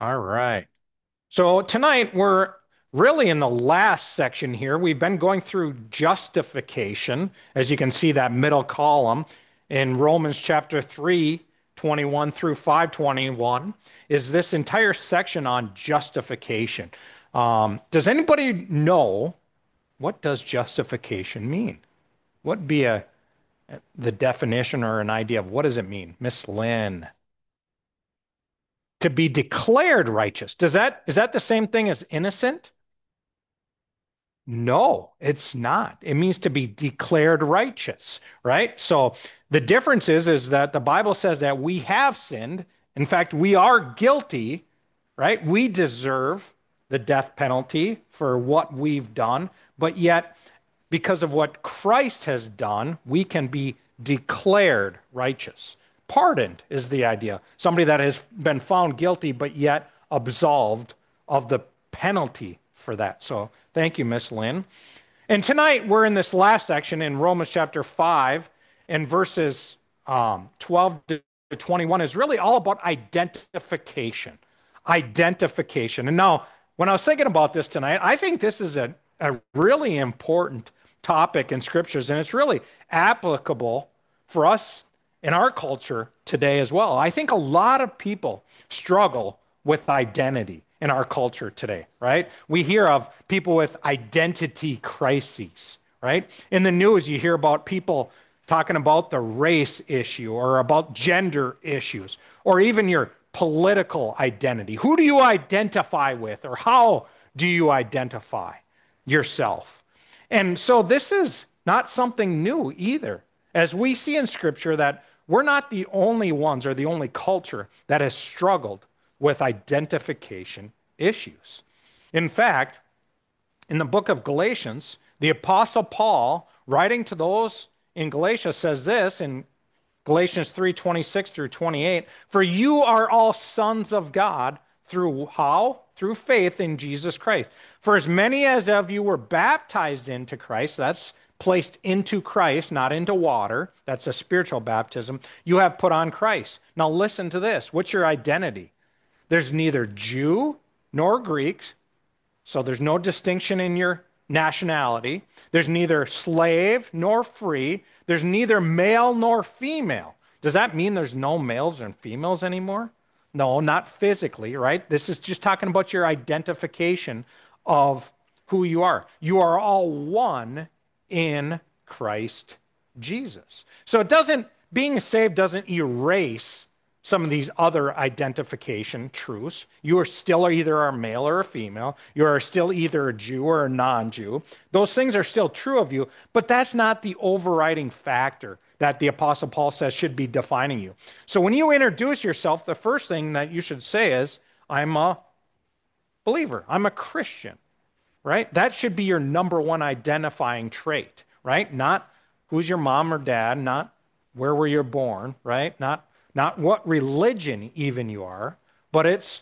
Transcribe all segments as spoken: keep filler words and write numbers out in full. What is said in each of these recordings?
All right. So tonight we're really in the last section here. We've been going through justification, as you can see that middle column in Romans chapter three, twenty-one through five twenty-one is this entire section on justification. Um, does anybody know what does justification mean? What would be a the definition or an idea of what does it mean? Miss Lynn. To be declared righteous. Does that is that the same thing as innocent? No, it's not. It means to be declared righteous, right? So the difference is is that the Bible says that we have sinned. In fact, we are guilty, right? We deserve the death penalty for what we've done, but yet because of what Christ has done, we can be declared righteous. Pardoned is the idea. Somebody that has been found guilty, but yet absolved of the penalty for that. So thank you, Miss Lynn. And tonight we're in this last section in Romans chapter five, and verses um, twelve to twenty-one is really all about identification. Identification. And now, when I was thinking about this tonight, I think this is a, a really important topic in scriptures, and it's really applicable for us in our culture today as well. I think a lot of people struggle with identity in our culture today, right? We hear of people with identity crises, right? In the news, you hear about people talking about the race issue or about gender issues or even your political identity. Who do you identify with or how do you identify yourself? And so this is not something new either. As we see in scripture that we're not the only ones or the only culture that has struggled with identification issues. In fact, in the book of Galatians, the Apostle Paul, writing to those in Galatia, says this in Galatians three twenty-six through twenty-eight, for you are all sons of God through how? Through faith in Jesus Christ. For as many as of you were baptized into Christ, that's placed into Christ, not into water. That's a spiritual baptism. You have put on Christ. Now listen to this. What's your identity? There's neither Jew nor Greek, so there's no distinction in your nationality. There's neither slave nor free. There's neither male nor female. Does that mean there's no males and females anymore? No, not physically, right? This is just talking about your identification of who you are. You are all one in Christ Jesus. So it doesn't, being saved doesn't erase some of these other identification truths. You are still either a male or a female. You are still either a Jew or a non-Jew. Those things are still true of you, but that's not the overriding factor that the Apostle Paul says should be defining you. So when you introduce yourself, the first thing that you should say is, I'm a believer. I'm a Christian, right? That should be your number one identifying trait, right? Not who's your mom or dad, not where were you born, right? Not not what religion even you are, but it's,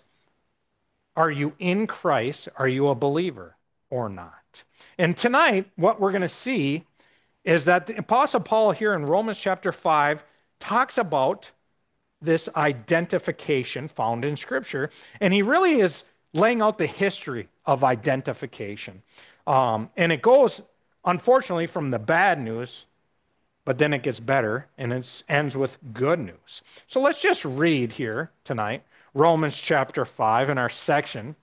are you in Christ? Are you a believer or not? And tonight, what we're going to see is that the Apostle Paul here in Romans chapter five talks about this identification found in Scripture, and he really is laying out the history of identification. Um, and it goes, unfortunately, from the bad news, but then it gets better and it ends with good news. So let's just read here tonight, Romans chapter five in our section,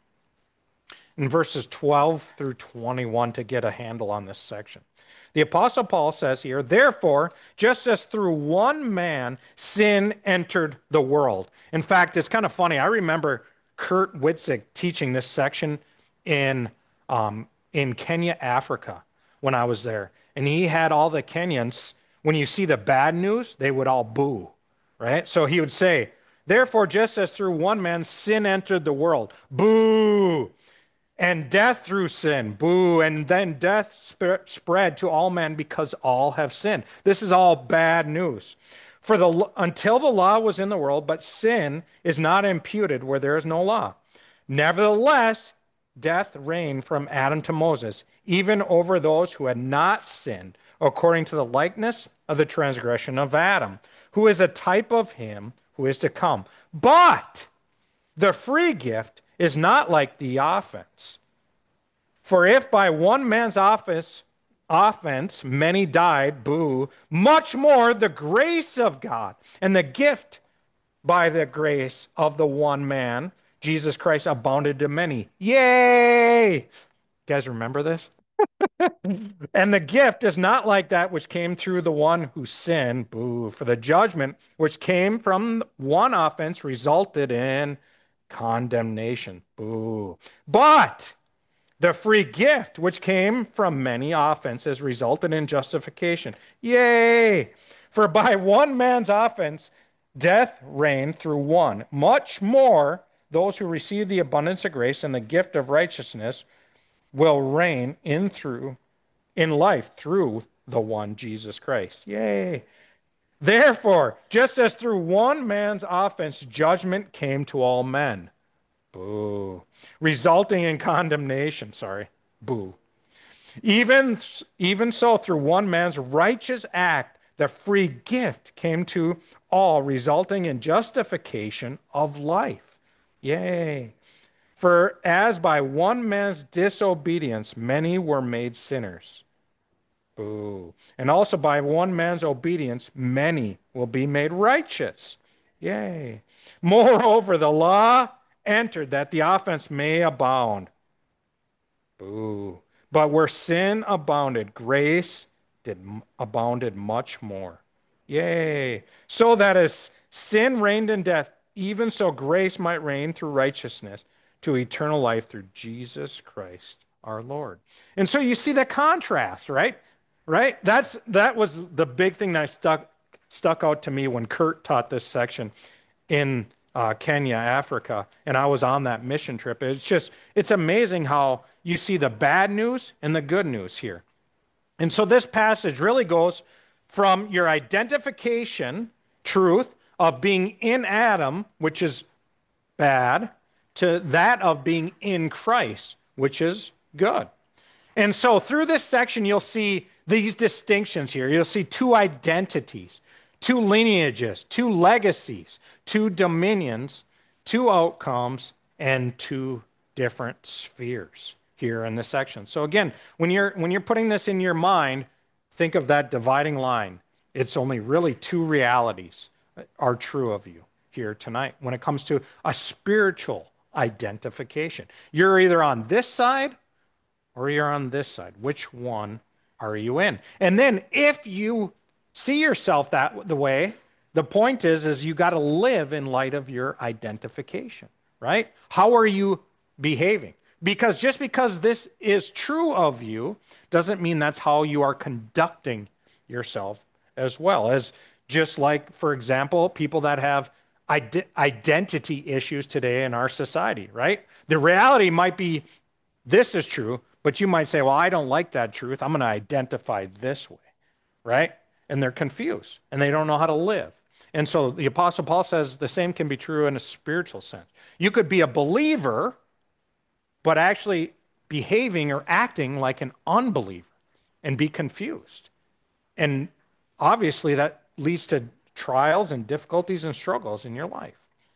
in verses twelve through twenty-one to get a handle on this section. The Apostle Paul says here, therefore, just as through one man sin entered the world. In fact, it's kind of funny. I remember Kurt Witzig teaching this section in, um, in Kenya, Africa, when I was there. And he had all the Kenyans, when you see the bad news, they would all boo, right? So he would say, therefore, just as through one man sin entered the world, boo, and death through sin, boo, and then death sp- spread to all men because all have sinned. This is all bad news. For the until the law was in the world, but sin is not imputed where there is no law. Nevertheless, death reigned from Adam to Moses, even over those who had not sinned, according to the likeness of the transgression of Adam, who is a type of him who is to come. But The free gift is not like the offense. For if by one man's office, offense many died, boo, much more the grace of God and the gift by the grace of the one man, Jesus Christ, abounded to many. Yay! You guys remember this? And the gift is not like that which came through the one who sinned. Boo. For the judgment which came from one offense resulted in condemnation. Boo. But the free gift which came from many offenses resulted in justification. Yay! For by one man's offense, death reigned through one. Much more, those who receive the abundance of grace and the gift of righteousness will reign in through in life through the one Jesus Christ. Yay. Therefore, just as through one man's offense judgment came to all men, boo, resulting in condemnation, sorry, boo. Even, even so, through one man's righteous act, the free gift came to all, resulting in justification of life. Yay. For as by one man's disobedience many were made sinners. Boo. And also by one man's obedience many will be made righteous. Yay. Moreover, the law entered that the offense may abound. Boo. But where sin abounded, grace did abounded much more. Yay. So that as sin reigned in death, even so grace might reign through righteousness to eternal life through Jesus Christ our Lord. And so you see the contrast, right? Right? That's that was the big thing that stuck stuck out to me when Kurt taught this section in uh, Kenya, Africa, and I was on that mission trip. It's just it's amazing how you see the bad news and the good news here. And so this passage really goes from your identification truth of being in Adam, which is bad, to that of being in Christ, which is good. And so through this section, you'll see these distinctions here. You'll see two identities, two lineages, two legacies, two dominions, two outcomes, and two different spheres here in this section. So again, when you're when you're putting this in your mind, think of that dividing line. It's only really two realities are true of you here tonight when it comes to a spiritual identification. You're either on this side or you're on this side. Which one are you in? And then if you see yourself that the way, the point is, is you got to live in light of your identification, right? How are you behaving? Because just because this is true of you doesn't mean that's how you are conducting yourself as well. As just like, for example, people that have ide- identity issues today in our society, right? The reality might be this is true, but you might say, well, I don't like that truth. I'm going to identify this way, right? And they're confused and they don't know how to live. And so the Apostle Paul says the same can be true in a spiritual sense. You could be a believer, but actually behaving or acting like an unbeliever and be confused. And obviously that leads to trials and difficulties and struggles in your life.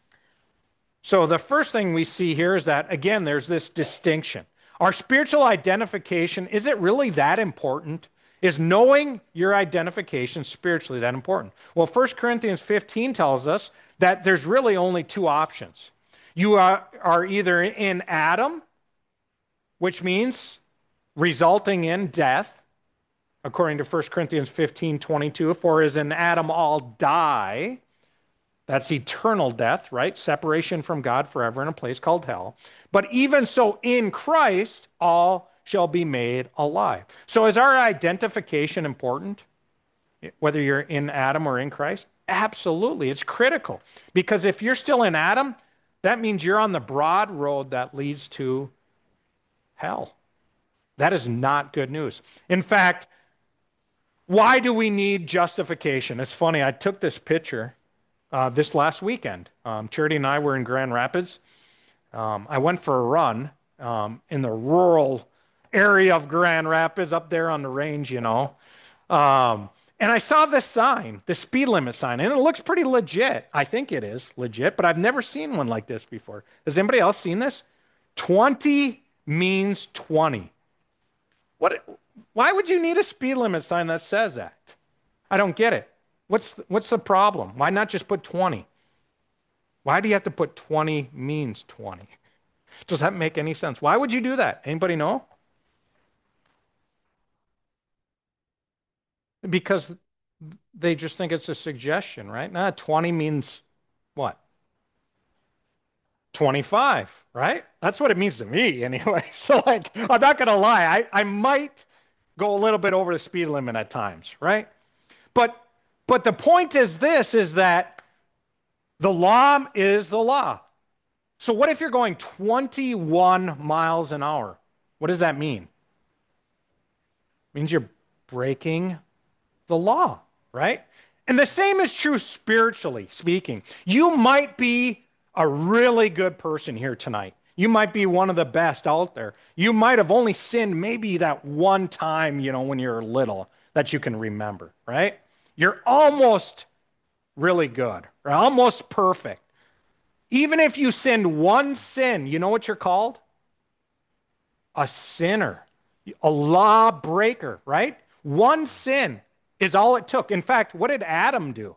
So the first thing we see here is that, again, there's this distinction. Our spiritual identification, is it really that important? Is knowing your identification spiritually that important? Well, First Corinthians fifteen tells us that there's really only two options. You are, are either in Adam, which means resulting in death, according to First Corinthians fifteen twenty-two, for as in Adam all die, that's eternal death, right? Separation from God forever in a place called hell. But even so, in Christ, all shall be made alive. So is our identification important? Whether you're in Adam or in Christ? Absolutely. It's critical. Because if you're still in Adam, that means you're on the broad road that leads to hell. That is not good news. In fact, why do we need justification? It's funny, I took this picture uh, this last weekend. Um, Charity and I were in Grand Rapids. Um, I went for a run um, in the rural area of Grand Rapids up there on the range, you know. Um, And I saw this sign, the speed limit sign, and it looks pretty legit. I think it is legit, but I've never seen one like this before. Has anybody else seen this? twenty means twenty. What, why would you need a speed limit sign that says that? I don't get it. What's, what's the problem? Why not just put twenty? Why do you have to put twenty means twenty? Does that make any sense? Why would you do that? Anybody know? Because they just think it's a suggestion, right? Nah, twenty means what? twenty-five, right? That's what it means to me anyway. So like, I'm not going to lie. I, I might go a little bit over the speed limit at times, right? But, but the point is this, is that the law is the law. So what if you're going twenty-one miles an hour? What does that mean? It means you're breaking the law, right? And the same is true spiritually speaking. You might be a really good person here tonight. You might be one of the best out there. You might have only sinned maybe that one time, you know, when you're little that you can remember, right? You're almost really good, or almost perfect. Even if you sinned one sin, you know what you're called? A sinner, a law breaker, right? One sin is all it took. In fact, what did Adam do?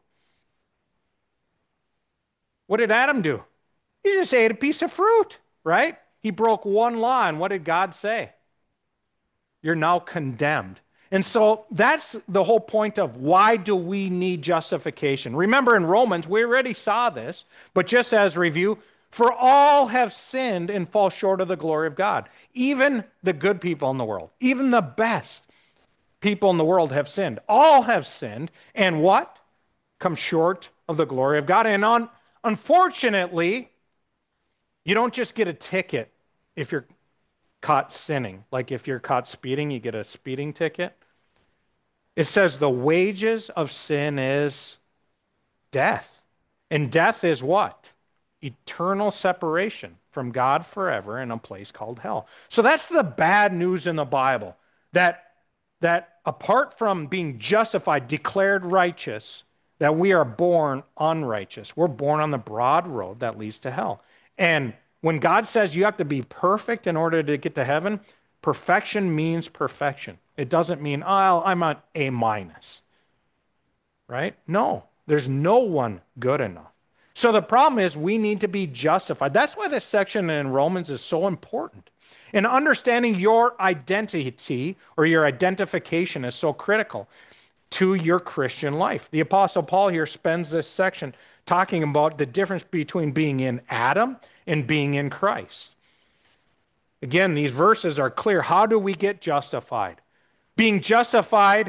What did Adam do? He just ate a piece of fruit, right? He broke one law, and what did God say? You're now condemned. And so that's the whole point of why do we need justification? Remember in Romans, we already saw this, but just as review, for all have sinned and fall short of the glory of God. Even the good people in the world, even the best people in the world have sinned. All have sinned, and what? Come short of the glory of God. And on, unfortunately, you don't just get a ticket if you're caught sinning. Like if you're caught speeding, you get a speeding ticket. It says the wages of sin is death. And death is what? Eternal separation from God forever in a place called hell. So that's the bad news in the Bible, that, that apart from being justified, declared righteous, that we are born unrighteous. We're born on the broad road that leads to hell. And when God says you have to be perfect in order to get to heaven, perfection means perfection. It doesn't mean, oh, I'm an A minus, right? No, there's no one good enough. So the problem is we need to be justified. That's why this section in Romans is so important. And understanding your identity or your identification is so critical to your Christian life. The Apostle Paul here spends this section talking about the difference between being in Adam and being in Christ. Again, these verses are clear. How do we get justified? Being justified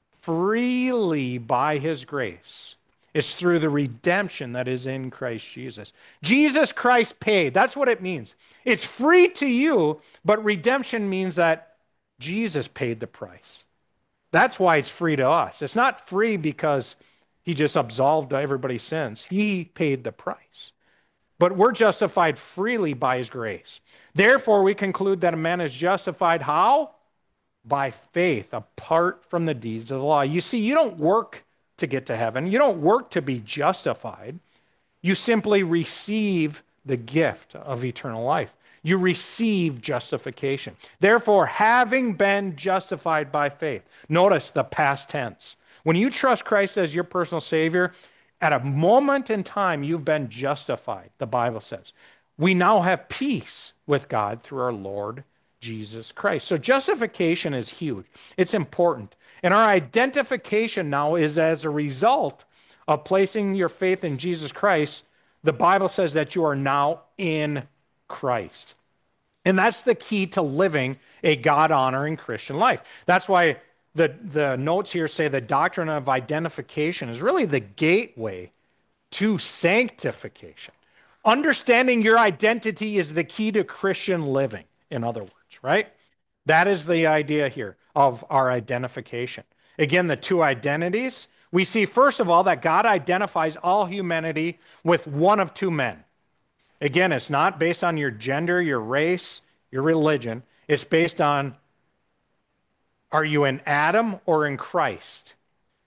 freely by his grace. It's through the redemption that is in Christ Jesus. Jesus Christ paid. That's what it means. It's free to you, but redemption means that Jesus paid the price. That's why it's free to us. It's not free because he just absolved everybody's sins. He paid the price. But we're justified freely by his grace. Therefore, we conclude that a man is justified how? By faith, apart from the deeds of the law. You see, you don't work to get to heaven. You don't work to be justified. You simply receive the gift of eternal life. You receive justification. Therefore, having been justified by faith, notice the past tense. When you trust Christ as your personal Savior, at a moment in time, you've been justified, the Bible says. We now have peace with God through our Lord Jesus Christ. So justification is huge. It's important. And our identification now is as a result of placing your faith in Jesus Christ. The Bible says that you are now in Christ. And that's the key to living a God-honoring Christian life. That's why the, the notes here say the doctrine of identification is really the gateway to sanctification. Understanding your identity is the key to Christian living, in other words, right? That is the idea here of our identification. Again, the two identities. We see, first of all, that God identifies all humanity with one of two men. Again, it's not based on your gender, your race, your religion. It's based on, are you in Adam or in Christ?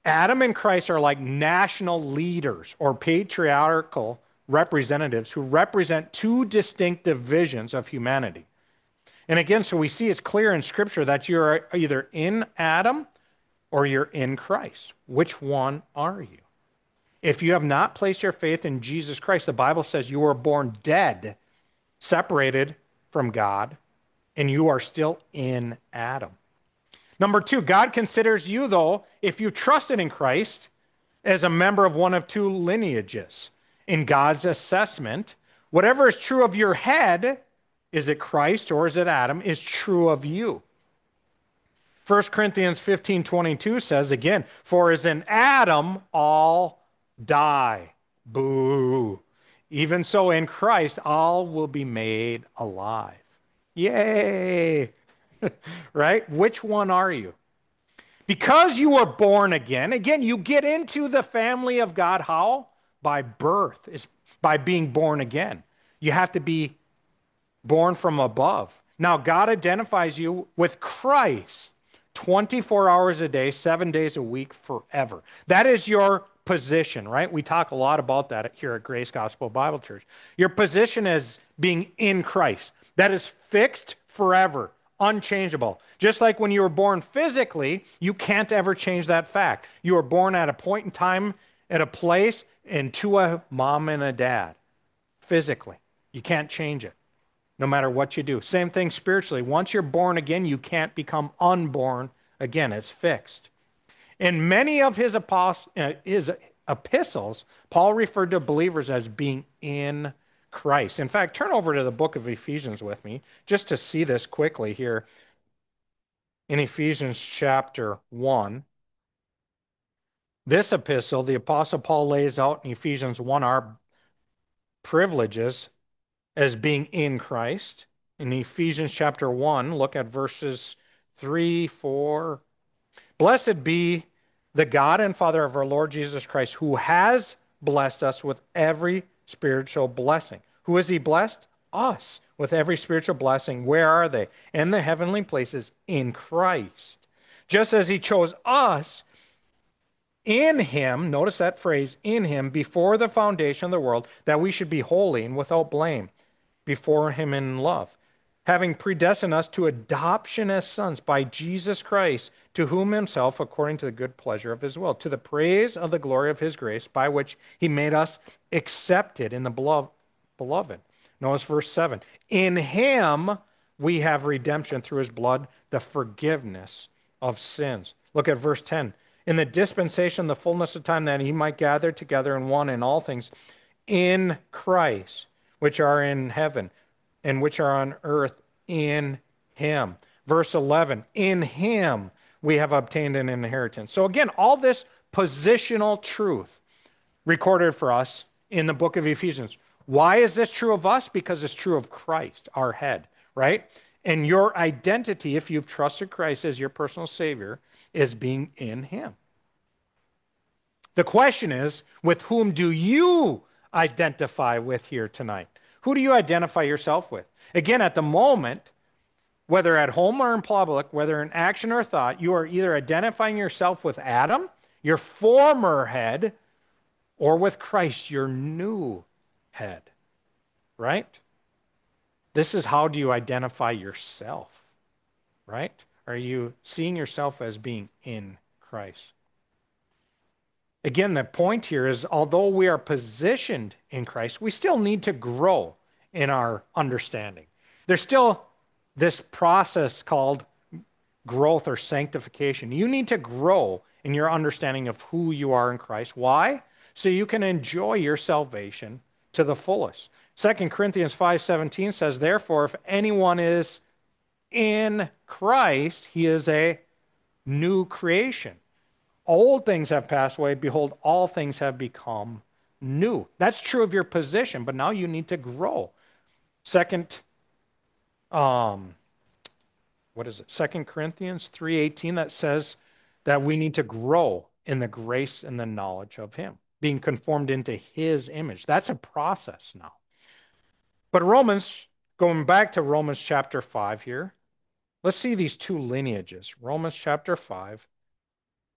Adam and Christ are like national leaders or patriarchal representatives who represent two distinct divisions of humanity. And again, so we see it's clear in Scripture that you're either in Adam or you're in Christ. Which one are you? If you have not placed your faith in Jesus Christ, the Bible says you were born dead, separated from God, and you are still in Adam. Number two, God considers you, though, if you trusted in Christ, as a member of one of two lineages. In God's assessment, whatever is true of your head, is it Christ or is it Adam, is true of you. First Corinthians fifteen twenty-two says again, for as in Adam all die. Boo. Even so in Christ all will be made alive. Yay. Right? Which one are you? Because you were born again, again, you get into the family of God. How? By birth. It's by being born again. You have to be born from above. Now, God identifies you with Christ twenty-four hours a day, seven days a week, forever. That is your position, right? We talk a lot about that here at Grace Gospel Bible Church. Your position is being in Christ. That is fixed forever. Unchangeable. Just like when you were born physically, you can't ever change that fact. You were born at a point in time, at a place, and to a mom and a dad. Physically. You can't change it, no matter what you do. Same thing spiritually. Once you're born again, you can't become unborn again. It's fixed. In many of his, apost- uh, his epistles, Paul referred to believers as being in Christ. In fact, turn over to the book of Ephesians with me, just to see this quickly here. In Ephesians chapter one, this epistle, the Apostle Paul lays out in Ephesians one our privileges as being in Christ. In Ephesians chapter one, look at verses three, four. Blessed be the God and Father of our Lord Jesus Christ, who has blessed us with every spiritual blessing. Who has he blessed? Us with every spiritual blessing. Where are they? In the heavenly places in Christ. Just as he chose us in him, notice that phrase, in him, before the foundation of the world, that we should be holy and without blame before him in love, having predestined us to adoption as sons by Jesus Christ, to whom himself, according to the good pleasure of his will, to the praise of the glory of his grace, by which he made us accepted in the beloved. Notice verse seven. In him we have redemption through his blood, the forgiveness of sins. Look at verse ten. In the dispensation, the fullness of time, that he might gather together in one in all things in Christ, which are in heaven and which are on earth in him. Verse eleven, in him we have obtained an inheritance. So again, all this positional truth recorded for us in the book of Ephesians. Why is this true of us? Because it's true of Christ, our head, right? And your identity, if you've trusted Christ as your personal Savior, is being in him. The question is, with whom do you identify with here tonight? Who do you identify yourself with? Again, at the moment, whether at home or in public, whether in action or thought, you are either identifying yourself with Adam, your former head, or with Christ, your new head, right? This is how do you identify yourself, right? Are you seeing yourself as being in Christ? Again, the point here is, although we are positioned in Christ, we still need to grow in our understanding. There's still this process called growth or sanctification. You need to grow in your understanding of who you are in Christ. Why? So you can enjoy your salvation to the fullest. Second Corinthians five seventeen says, therefore, if anyone is in Christ, he is a new creation. Old things have passed away. Behold, all things have become new. That's true of your position, but now you need to grow. Second, um, what is it? Second Corinthians three eighteen, that says that we need to grow in the grace and the knowledge of him, being conformed into his image. That's a process now. But Romans, going back to Romans chapter five here, let's see these two lineages. Romans chapter five.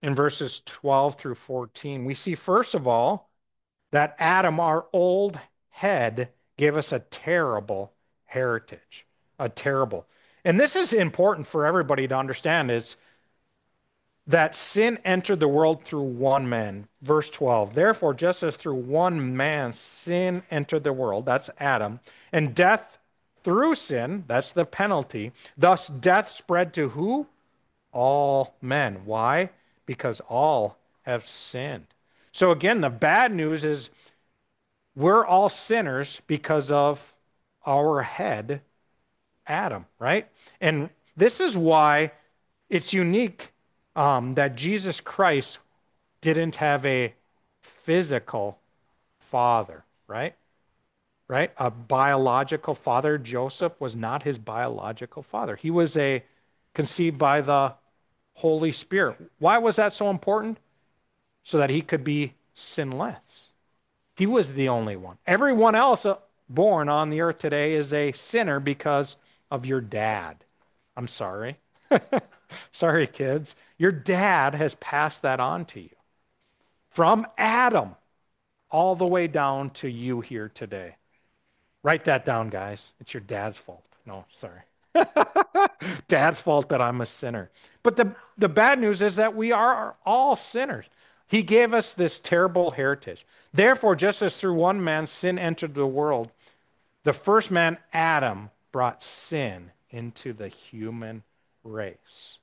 in verses twelve through fourteen, we see, first of all, that Adam, our old head, gave us a terrible heritage. A terrible. And this is important for everybody to understand is that sin entered the world through one man. Verse twelve. Therefore, just as through one man sin entered the world, that's Adam, and death through sin, that's the penalty. Thus, death spread to who? All men. Why? Because all have sinned. So again, the bad news is we're all sinners because of our head, Adam, right? And this is why it's unique um, that Jesus Christ didn't have a physical father, right? Right? A biological father. Joseph was not his biological father. He was a conceived by the Holy Spirit. Why was that so important? So that he could be sinless. He was the only one. Everyone else born on the earth today is a sinner because of your dad. I'm sorry. Sorry, kids. Your dad has passed that on to you. From Adam all the way down to you here today. Write that down, guys. It's your dad's fault. No, sorry. Dad's fault that I'm a sinner. But the, the bad news is that we are all sinners. He gave us this terrible heritage. Therefore, just as through one man sin entered the world, the first man, Adam, brought sin into the human race.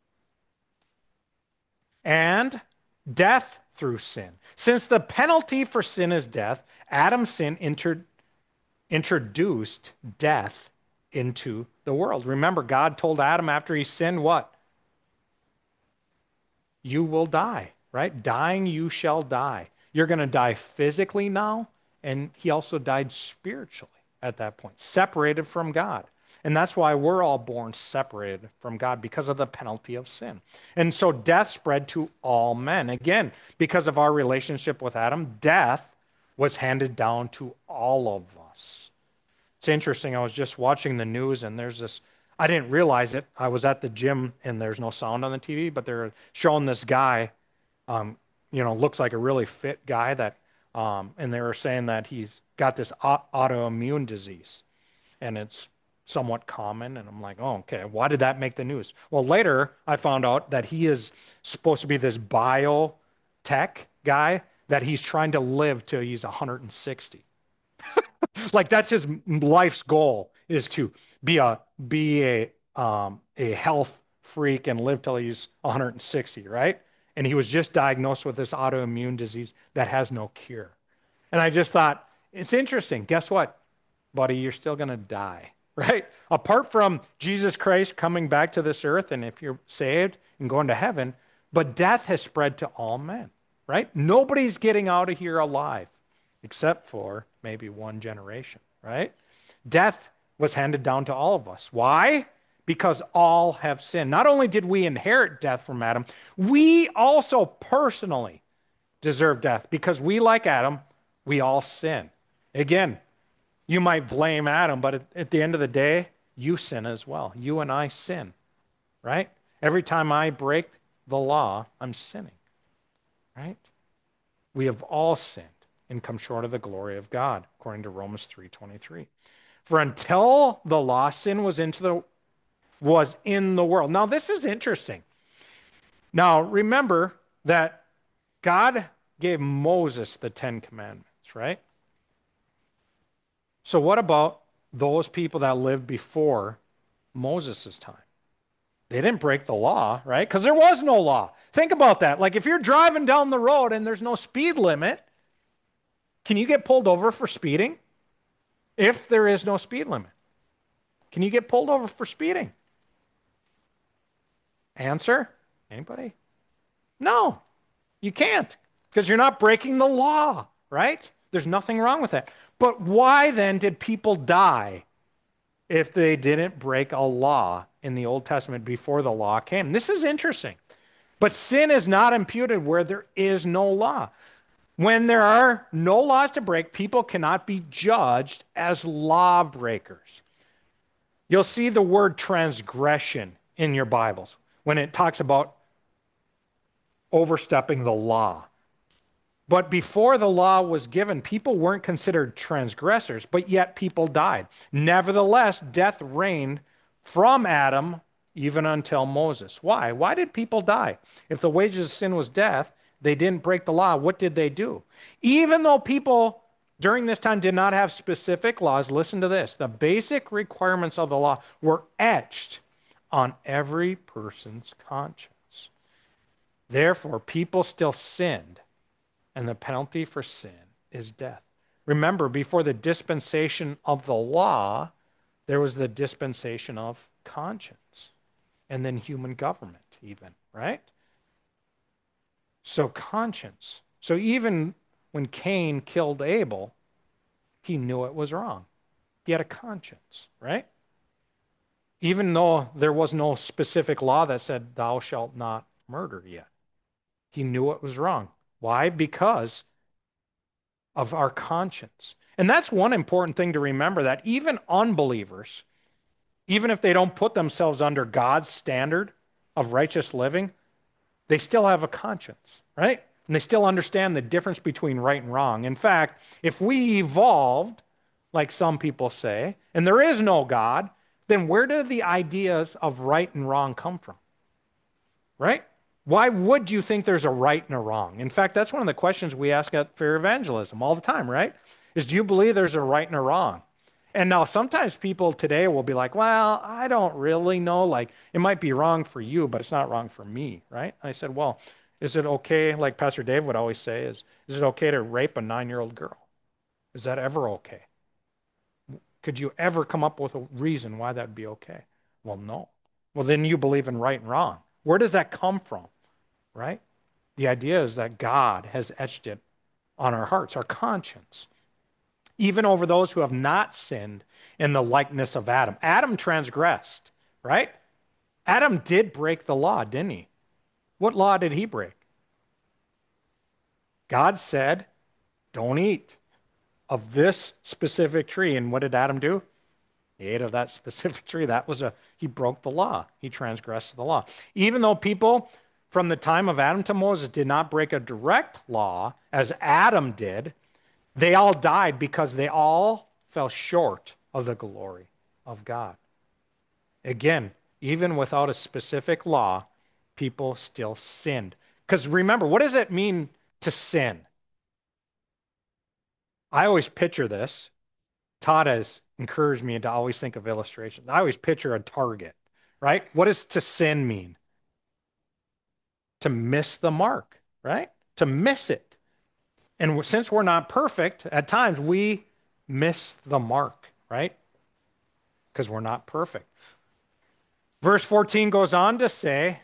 And death through sin. Since the penalty for sin is death, Adam's sin entered, introduced death into the world. Remember, God told Adam after he sinned what? You will die, right? Dying, you shall die. You're going to die physically now, and he also died spiritually at that point, separated from God. And that's why we're all born separated from God because of the penalty of sin. And so death spread to all men. Again, because of our relationship with Adam, death was handed down to all of us. It's interesting. I was just watching the news and there's this, I didn't realize it. I was at the gym and there's no sound on the T V, but they're showing this guy, um, you know, looks like a really fit guy that, um, and they were saying that he's got this autoimmune disease and it's somewhat common. And I'm like, oh, okay, why did that make the news? Well, later I found out that he is supposed to be this biotech guy that he's trying to live till he's one hundred sixty. Like that's his life's goal is to be a be a um, a health freak and live till he's one hundred sixty, right? And he was just diagnosed with this autoimmune disease that has no cure. And I just thought, it's interesting. Guess what, buddy? You're still going to die, right? Apart from Jesus Christ coming back to this earth, and if you're saved and going to heaven, but death has spread to all men, right? Nobody's getting out of here alive except for maybe one generation, right? Death was handed down to all of us. Why? Because all have sinned. Not only did we inherit death from Adam, we also personally deserve death because we, like Adam, we all sin. Again, you might blame Adam, but at, at the end of the day, you sin as well. You and I sin, right? Every time I break the law, I'm sinning, right? We have all sinned and come short of the glory of God, according to Romans three twenty-three. For until the law, sin was into the was in the world. Now, this is interesting. Now, remember that God gave Moses the Ten Commandments, right? So what about those people that lived before Moses' time? They didn't break the law, right? Because there was no law. Think about that. Like if you're driving down the road and there's no speed limit, can you get pulled over for speeding? If there is no speed limit, can you get pulled over for speeding? Answer? Anybody? No, you can't because you're not breaking the law, right? There's nothing wrong with that. But why then did people die if they didn't break a law in the Old Testament before the law came? This is interesting. But sin is not imputed where there is no law. When there are no laws to break, people cannot be judged as lawbreakers. You'll see the word transgression in your Bibles when it talks about overstepping the law. But before the law was given, people weren't considered transgressors, but yet people died. Nevertheless, death reigned from Adam even until Moses. Why? Why did people die? If the wages of sin was death, they didn't break the law. What did they do? Even though people during this time did not have specific laws, listen to this. The basic requirements of the law were etched on every person's conscience. Therefore, people still sinned, and the penalty for sin is death. Remember, before the dispensation of the law, there was the dispensation of conscience, and then human government even, right? So conscience. So even when Cain killed Abel, he knew it was wrong. He had a conscience, right? Even though there was no specific law that said, thou shalt not murder yet. He knew it was wrong. Why? Because of our conscience. And that's one important thing to remember, that even unbelievers, even if they don't put themselves under God's standard of righteous living, they still have a conscience, right? And they still understand the difference between right and wrong. In fact, if we evolved, like some people say, and there is no God, then where do the ideas of right and wrong come from? Right? Why would you think there's a right and a wrong? In fact, that's one of the questions we ask at Fair Evangelism all the time, right? Is, do you believe there's a right and a wrong? And now sometimes people today will be like, well, I don't really know. Like, it might be wrong for you, but it's not wrong for me, right? I said, well, is it okay, like Pastor Dave would always say, is, is it okay to rape a nine-year-old girl? Is that ever okay? Could you ever come up with a reason why that would be okay? Well, no. Well, then you believe in right and wrong. Where does that come from, right? The idea is that God has etched it on our hearts, our conscience, even over those who have not sinned in the likeness of Adam. Adam transgressed, right? Adam did break the law, didn't he? What law did he break? God said, don't eat of this specific tree. And what did Adam do? He ate of that specific tree. That was a, he broke the law. He transgressed the law. Even though people from the time of Adam to Moses did not break a direct law, as Adam did, they all died because they all fell short of the glory of God. Again, even without a specific law, people still sinned. Because remember, what does it mean to sin? I always picture this. Todd has encouraged me to always think of illustrations. I always picture a target, right? What does to sin mean? To miss the mark, right? To miss it. And since we're not perfect, at times we miss the mark, right? Because we're not perfect. Verse fourteen goes on to say,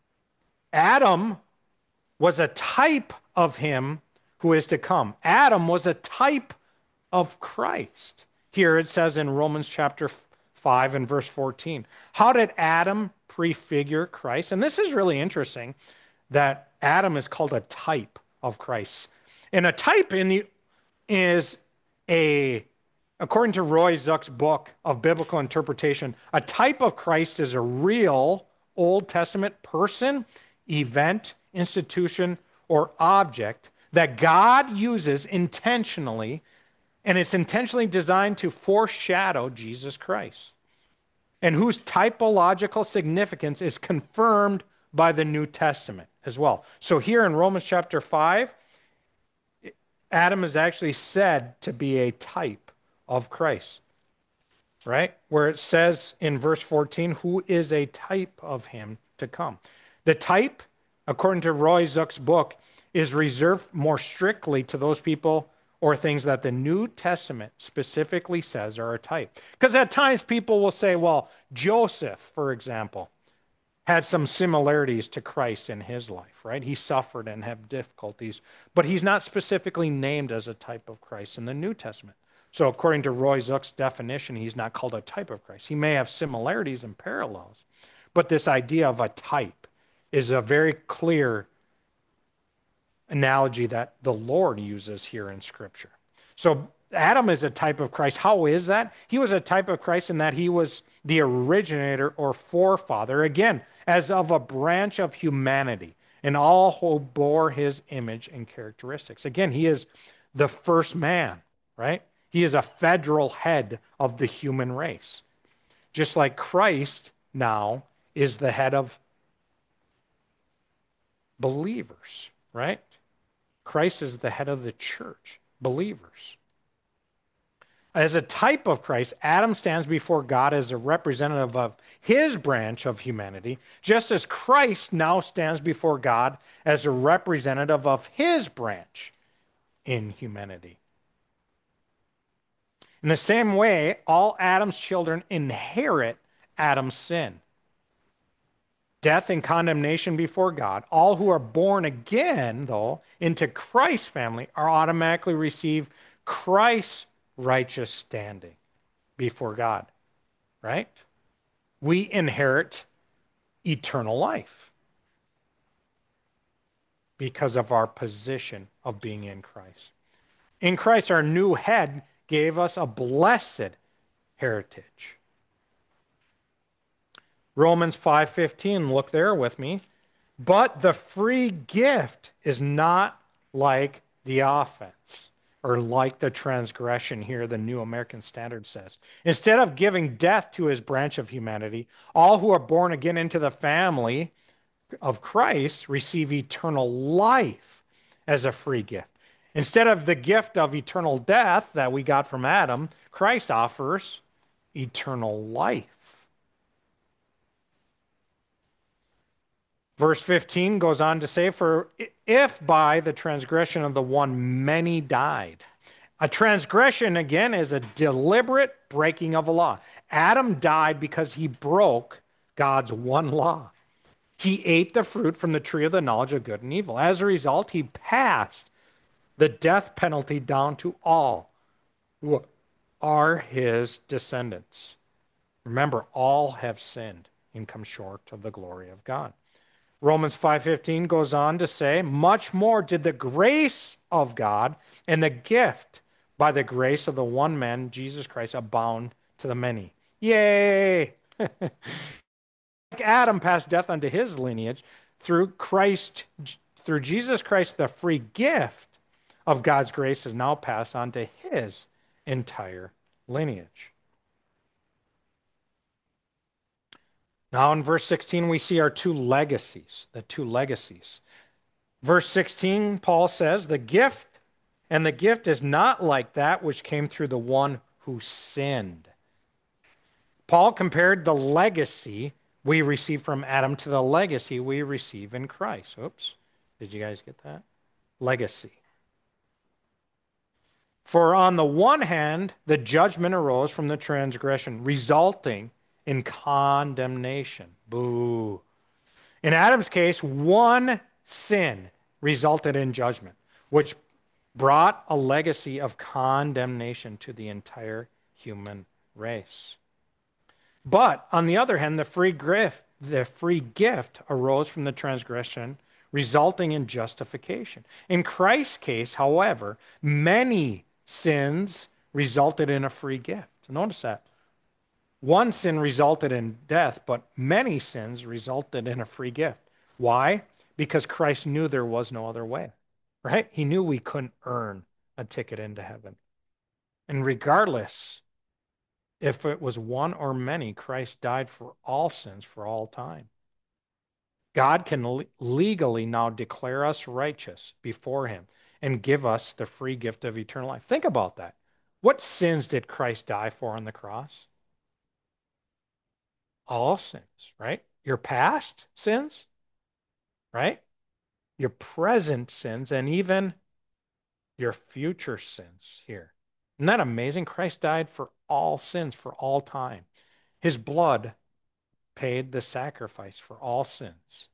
Adam was a type of him who is to come. Adam was a type of Christ. Here it says in Romans chapter five and verse fourteen. How did Adam prefigure Christ? And this is really interesting that Adam is called a type of Christ. And a type in the is a, according to Roy Zuck's book of biblical interpretation, a type of Christ is a real Old Testament person, event, institution, or object that God uses intentionally, and it's intentionally designed to foreshadow Jesus Christ, and whose typological significance is confirmed by the New Testament as well. So here in Romans chapter five, Adam is actually said to be a type of Christ, right? Where it says in verse fourteen, who is a type of him to come. The type, according to Roy Zuck's book, is reserved more strictly to those people or things that the New Testament specifically says are a type. Because at times people will say, well, Joseph, for example, had some similarities to Christ in his life, right? He suffered and had difficulties, but he's not specifically named as a type of Christ in the New Testament. So according to Roy Zuck's definition, he's not called a type of Christ. He may have similarities and parallels, but this idea of a type is a very clear analogy that the Lord uses here in Scripture. So Adam is a type of Christ. How is that? He was a type of Christ in that he was the originator or forefather, again, as of a branch of humanity. and all who bore his image and characteristics. Again, he is the first man, right? He is a federal head of the human race. Just like Christ now is the head of believers, right? Christ is the head of the church, believers. As a type of Christ, Adam stands before God as a representative of his branch of humanity, just as Christ now stands before God as a representative of his branch in humanity. In the same way, all Adam's children inherit Adam's sin, death and condemnation before God. All who are born again, though, into Christ's family are automatically receive Christ's righteous standing before God, right? We inherit eternal life because of our position of being in Christ. In Christ, our new head gave us a blessed heritage. Romans five fifteen, look there with me. But the free gift is not like the offense, or like the transgression here, the New American Standard says. Instead of giving death to his branch of humanity, all who are born again into the family of Christ receive eternal life as a free gift. Instead of the gift of eternal death that we got from Adam, Christ offers eternal life. Verse fifteen goes on to say, for if by the transgression of the one many died. A transgression, again, is a deliberate breaking of a law. Adam died because he broke God's one law. He ate the fruit from the tree of the knowledge of good and evil. As a result, he passed the death penalty down to all who are his descendants. Remember, all have sinned and come short of the glory of God. Romans five fifteen goes on to say, much more did the grace of God and the gift by the grace of the one man, Jesus Christ, abound to the many. Yay! Like Adam passed death unto his lineage, through Christ, through Jesus Christ, the free gift of God's grace is now passed on to his entire lineage. Now in verse sixteen, we see our two legacies, the two legacies. Verse sixteen, Paul says, the gift, and the gift is not like that which came through the one who sinned. Paul compared the legacy we receive from Adam to the legacy we receive in Christ. Oops, did you guys get that? Legacy. For on the one hand, the judgment arose from the transgression, resulting in condemnation. Boo. In Adam's case, one sin resulted in judgment, which brought a legacy of condemnation to the entire human race. But on the other hand, the free gift, the free gift arose from the transgression, resulting in justification. In Christ's case, however, many sins resulted in a free gift. Notice that. One sin resulted in death, but many sins resulted in a free gift. Why? Because Christ knew there was no other way, right? He knew we couldn't earn a ticket into heaven. And regardless if it was one or many, Christ died for all sins for all time. God can le- legally now declare us righteous before him and give us the free gift of eternal life. Think about that. What sins did Christ die for on the cross? All sins, right? Your past sins, right? Your present sins, and even your future sins here. Isn't that amazing? Christ died for all sins for all time. His blood paid the sacrifice for all sins.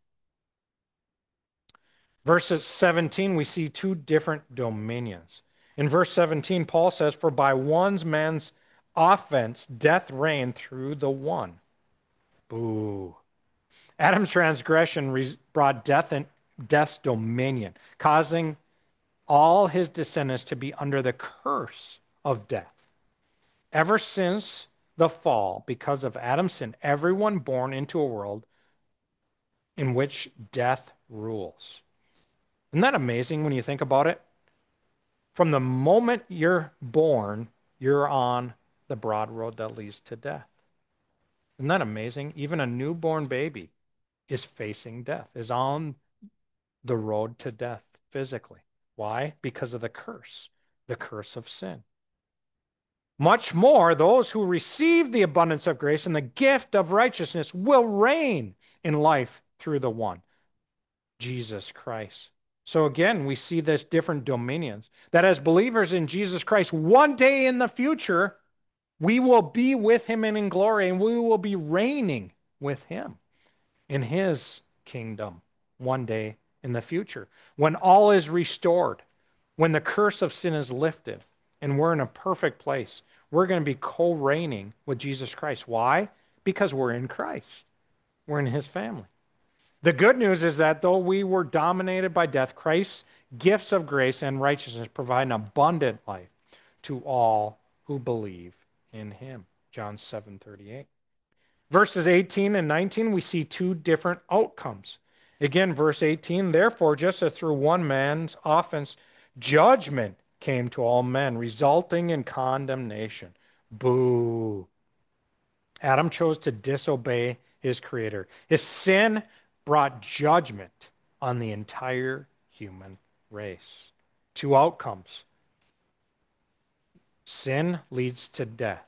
Verse seventeen, we see two different dominions. In verse seventeen, Paul says, for by one man's offense, death reigned through the one. Boo. Adam's transgression brought death and death's dominion, causing all his descendants to be under the curse of death. Ever since the fall, because of Adam's sin, everyone born into a world in which death rules. Isn't that amazing when you think about it? From the moment you're born, you're on the broad road that leads to death. Isn't that amazing? Even a newborn baby is facing death, is on the road to death physically. Why? Because of the curse, the curse of sin. Much more, those who receive the abundance of grace and the gift of righteousness will reign in life through the one, Jesus Christ. So again, we see this different dominions, that as believers in Jesus Christ, one day in the future, we will be with him and in glory, and we will be reigning with him in his kingdom one day in the future, when all is restored, when the curse of sin is lifted, and we're in a perfect place. We're going to be co-reigning with Jesus Christ. Why? Because we're in Christ. We're in his family. The good news is that though we were dominated by death, Christ's gifts of grace and righteousness provide an abundant life to all who believe in him. John seven thirty-eight. Verses eighteen and nineteen, we see two different outcomes. Again, verse eighteen, therefore, just as through one man's offense, judgment came to all men, resulting in condemnation. Boo. Adam chose to disobey his creator. His sin brought judgment on the entire human race. Two outcomes. Sin leads to death.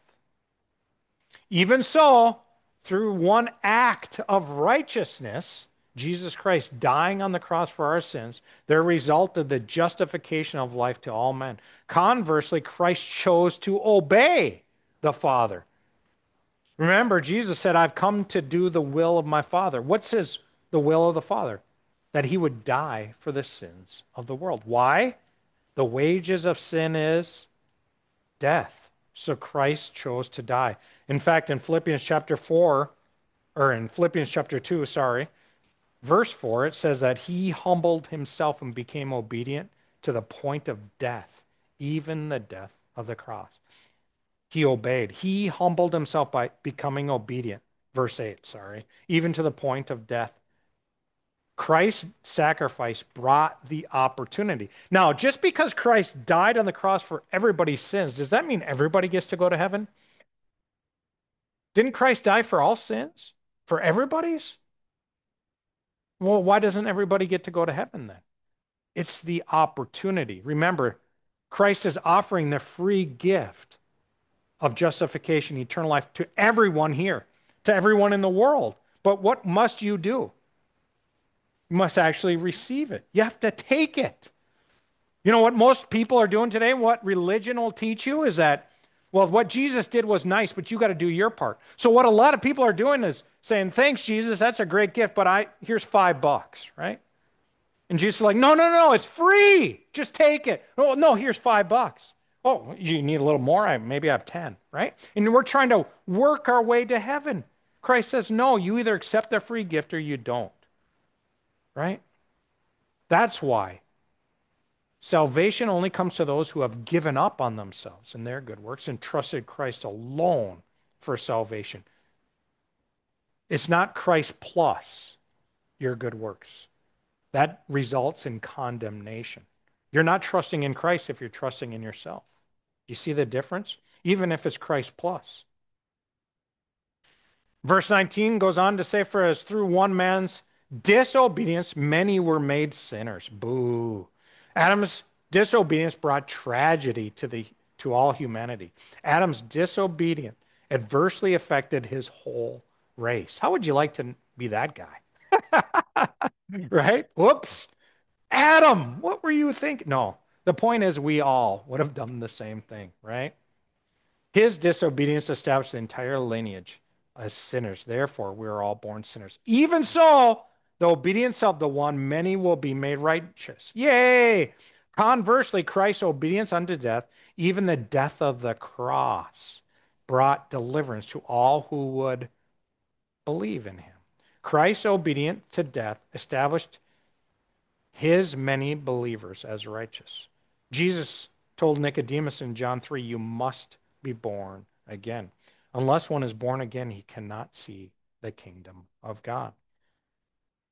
Even so, through one act of righteousness, Jesus Christ dying on the cross for our sins, there resulted the justification of life to all men. Conversely, Christ chose to obey the Father. Remember, Jesus said, I've come to do the will of my Father. What's his, the will of the Father? That he would die for the sins of the world. Why? The wages of sin is death. So Christ chose to die. In fact, in Philippians chapter four, or in Philippians chapter two, sorry, verse four, it says that he humbled himself and became obedient to the point of death, even the death of the cross. He obeyed. He humbled himself by becoming obedient. Verse eight, sorry, even to the point of death. Christ's sacrifice brought the opportunity. Now, just because Christ died on the cross for everybody's sins, does that mean everybody gets to go to heaven? Didn't Christ die for all sins? For everybody's? Well, why doesn't everybody get to go to heaven then? It's the opportunity. Remember, Christ is offering the free gift of justification, eternal life to everyone here, to everyone in the world. But what must you do? You must actually receive it. You have to take it. You know what most people are doing today? What religion will teach you is that, well, what Jesus did was nice, but you got to do your part. So what a lot of people are doing is saying, thanks, Jesus, that's a great gift, but I here's five bucks, right? And Jesus is like, no, no, no, it's free. Just take it. Oh, no, here's five bucks. Oh, you need a little more? I, maybe I have ten, right? And we're trying to work our way to heaven. Christ says, no, you either accept the free gift or you don't, right? That's why salvation only comes to those who have given up on themselves and their good works and trusted Christ alone for salvation. It's not Christ plus your good works. That results in condemnation. You're not trusting in Christ if you're trusting in yourself. You see the difference? Even if it's Christ plus. Verse nineteen goes on to say, for as through one man's disobedience, many were made sinners. Boo. Adam's disobedience brought tragedy to the to all humanity. Adam's disobedience adversely affected his whole race. How would you like to be that guy? Right? Whoops. Adam, what were you thinking? No, the point is we all would have done the same thing, right? His disobedience established the entire lineage as sinners. Therefore, we are all born sinners. Even so, the obedience of the one, many will be made righteous. Yay! Conversely, Christ's obedience unto death, even the death of the cross, brought deliverance to all who would believe in him. Christ's obedience to death established his many believers as righteous. Jesus told Nicodemus in John three, you must be born again. Unless one is born again, he cannot see the kingdom of God.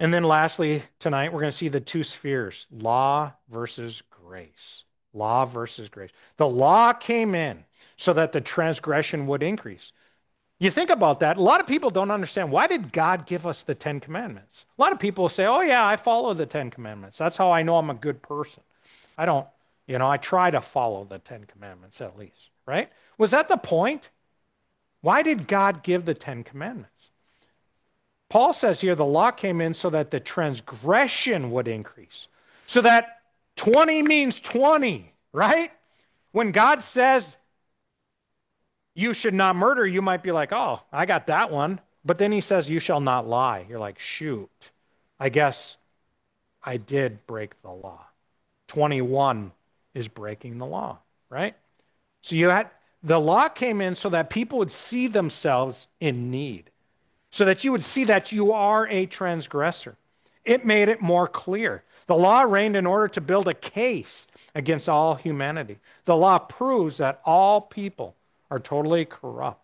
And then lastly, tonight, we're going to see the two spheres, law versus grace. Law versus grace. The law came in so that the transgression would increase. You think about that. A lot of people don't understand, why did God give us the Ten Commandments? A lot of people say, oh, yeah, I follow the Ten Commandments. That's how I know I'm a good person. I don't, you know, I try to follow the Ten Commandments at least, right? Was that the point? Why did God give the Ten Commandments? Paul says here the law came in so that the transgression would increase. So that twenty means twenty, right? When God says you should not murder, you might be like, oh, I got that one. But then he says you shall not lie. You're like, shoot, I guess I did break the law. twenty-one is breaking the law, right? So you had the law came in so that people would see themselves in need, so that you would see that you are a transgressor. It made it more clear. The law reigned in order to build a case against all humanity. The law proves that all people are totally corrupt.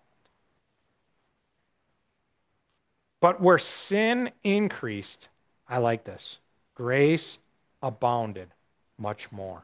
But where sin increased, I like this, grace abounded much more.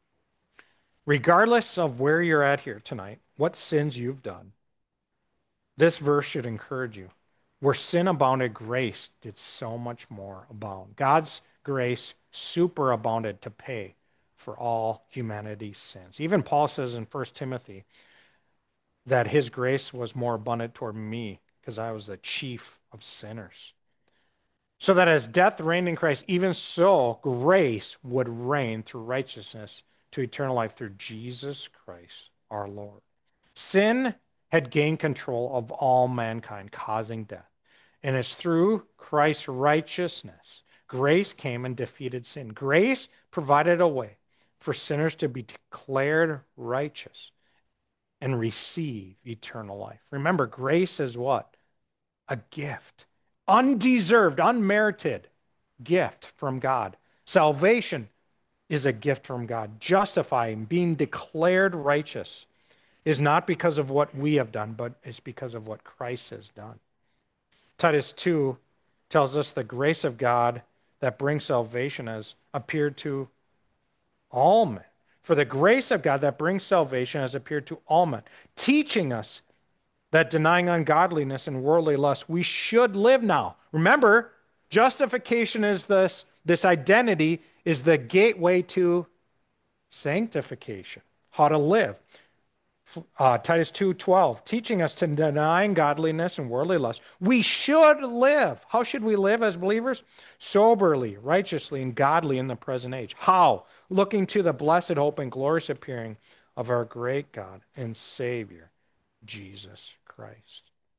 Regardless of where you're at here tonight, what sins you've done, this verse should encourage you. Where sin abounded, grace did so much more abound. God's grace superabounded to pay for all humanity's sins. Even Paul says in First Timothy that his grace was more abundant toward me because I was the chief of sinners. So that as death reigned in Christ, even so grace would reign through righteousness to eternal life through Jesus Christ our Lord. Sin had gained control of all mankind, causing death. And it's through Christ's righteousness, grace came and defeated sin. Grace provided a way for sinners to be declared righteous and receive eternal life. Remember, grace is what? A gift. Undeserved, unmerited gift from God. Salvation is a gift from God. Justifying, being declared righteous is not because of what we have done, but it's because of what Christ has done. Titus two tells us the grace of God that brings salvation has appeared to all men. For the grace of God that brings salvation has appeared to all men, teaching us that denying ungodliness and worldly lust, we should live now. Remember, justification is this, this identity is the gateway to sanctification, how to live. Uh, Titus two twelve, teaching us to deny ungodliness and worldly lust. We should live. How should we live as believers? Soberly, righteously, and godly in the present age. How? Looking to the blessed hope and glorious appearing of our great God and Savior, Jesus Christ.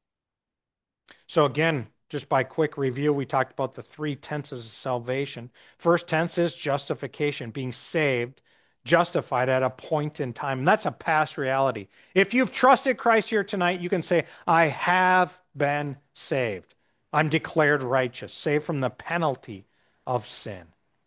So again, just by quick review, we talked about the three tenses of salvation. First tense is justification, being saved, justified at a point in time. And that's a past reality. If you've trusted Christ here tonight, you can say, I have been saved. I'm declared righteous, saved from the penalty of sin.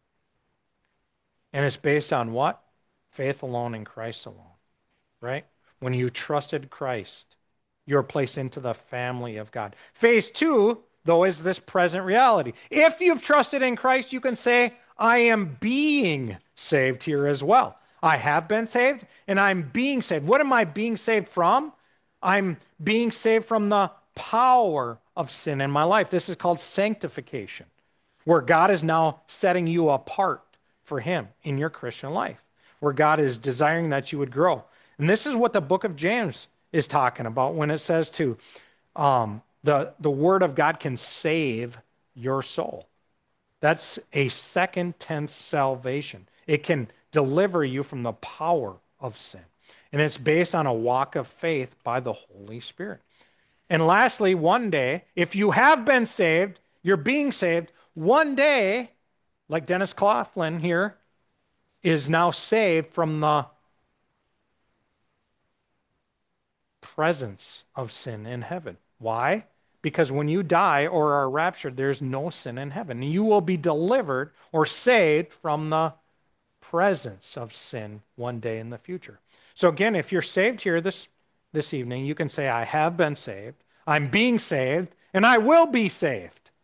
And it's based on what? Faith alone in Christ alone, right? When you trusted Christ, you're placed into the family of God. Phase two, though, is this present reality. If you've trusted in Christ, you can say, I am being saved here as well. I have been saved and I'm being saved. What am I being saved from? I'm being saved from the power of sin in my life. This is called sanctification, where God is now setting you apart for Him in your Christian life, where God is desiring that you would grow. And this is what the book of James is talking about when it says to um, the, the word of God can save your soul. That's a second tense salvation. It can deliver you from the power of sin. And it's based on a walk of faith by the Holy Spirit. And lastly, one day, if you have been saved, you're being saved, one day, like Dennis Coughlin here, is now saved from the presence of sin in heaven. Why? Because when you die or are raptured, there's no sin in heaven. You will be delivered or saved from the presence of sin one day in the future. So again, if you're saved here this, this evening, you can say, I have been saved, I'm being saved, and I will be saved.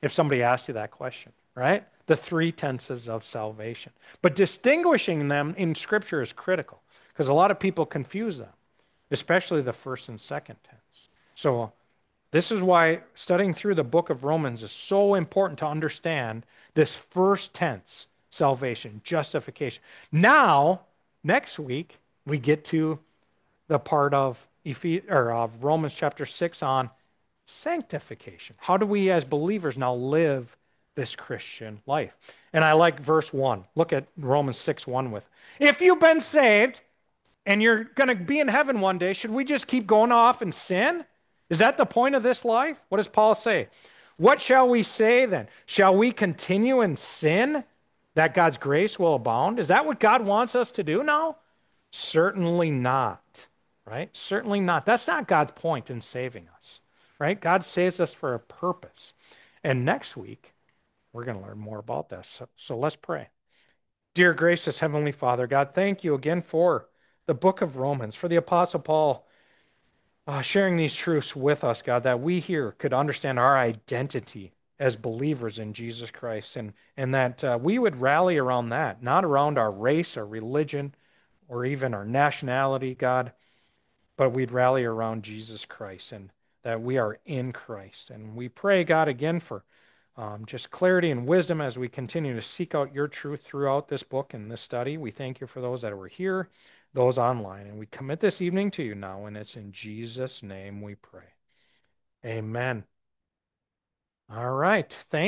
if somebody asks you that question, right? The three tenses of salvation. But distinguishing them in Scripture is critical because a lot of people confuse them, especially the first and second tense. So this is why studying through the book of Romans is so important to understand this first tense, salvation, justification. Now, next week, we get to the part of Ephes- or of Romans chapter six on sanctification. How do we as believers now live this Christian life? And I like verse one. Look at Romans six one with. If you've been saved and you're going to be in heaven one day, should we just keep going off and sin? Is that the point of this life? What does Paul say? What shall we say then? Shall we continue in sin that God's grace will abound? Is that what God wants us to do now? Certainly not, right? Certainly not. That's not God's point in saving us, right? God saves us for a purpose. And next week, we're going to learn more about this. So, so let's pray. Dear gracious Heavenly Father, God, thank you again for the book of Romans, for the Apostle Paul uh, sharing these truths with us, God, that we here could understand our identity as believers in Jesus Christ, and, and that uh, we would rally around that, not around our race or religion or even our nationality, God, but we'd rally around Jesus Christ and that we are in Christ. And we pray, God, again for um, just clarity and wisdom as we continue to seek out your truth throughout this book and this study. We thank you for those that were here, those online. And we commit this evening to you now, and it's in Jesus' name we pray. Amen. All right. Thank